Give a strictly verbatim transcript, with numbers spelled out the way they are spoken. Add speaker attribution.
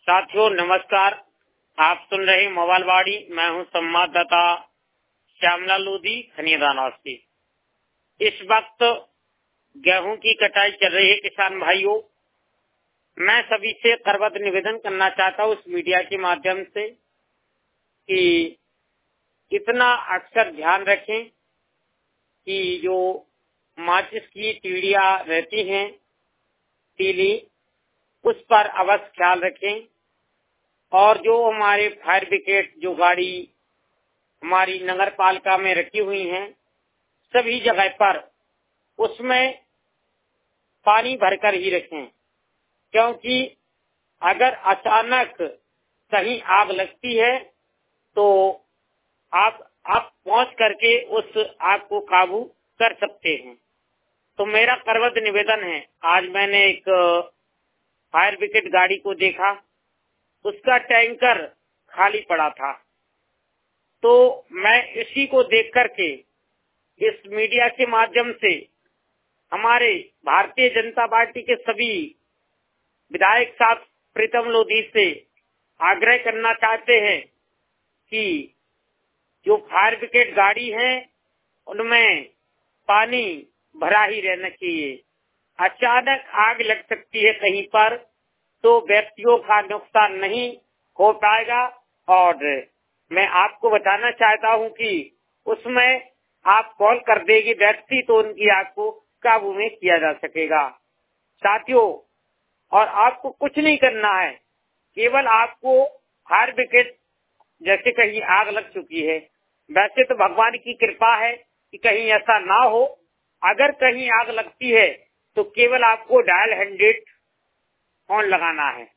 Speaker 1: साथियों नमस्कार। आप सुन रहे मोबाइलवाड़ी। मैं हूं संवाददाता श्यामला लोधी खनियादान निवासी। इस वक्त गेहूं की कटाई चल रही है। किसान भाइयों, मैं सभी से करबद्ध निवेदन करना चाहता हूं इस मीडिया के माध्यम से कि इतना अक्सर ध्यान रखें कि जो माचिस की तीलियां रहती हैं, तीली, उस पर अवश्य ख्याल रखें। और जो हमारे फायर ब्रिगेड जो गाड़ी हमारी नगर पालिका में रखी हुई हैं, सभी जगह पर उसमें पानी भरकर ही रखें, क्योंकि अगर अचानक कहीं आग लगती है तो आप आप पहुंच करके उस आग को काबू कर सकते हैं। तो मेरा करबद्ध निवेदन है। आज मैंने एक फायर ब्रिगेड गाड़ी को देखा, उसका टैंकर खाली पड़ा था। तो मैं इसी को देख करके इस मीडिया के माध्यम से हमारे भारतीय जनता पार्टी के सभी विधायक साहब प्रीतम लोधी से आग्रह करना चाहते हैं कि जो फायर ब्रिगेड गाड़ी है उनमें पानी भरा ही रहना चाहिए। अचानक आग लग सकती है कहीं पर तो व्यक्तियों का नुकसान नहीं हो पाएगा। और मैं आपको बताना चाहता हूं कि उसमें आप कॉल कर देगी व्यक्ति तो उनकी आग को काबू में किया जा सकेगा। साथियों, और आपको कुछ नहीं करना है, केवल आपको फायर ब्रिगेड जैसे कहीं आग लग चुकी है, वैसे तो भगवान की कृपा है कि कहीं ऐसा ना हो। अगर कहीं आग लगती है तो केवल आपको डायल हंड्रेड ऑन लगाना है।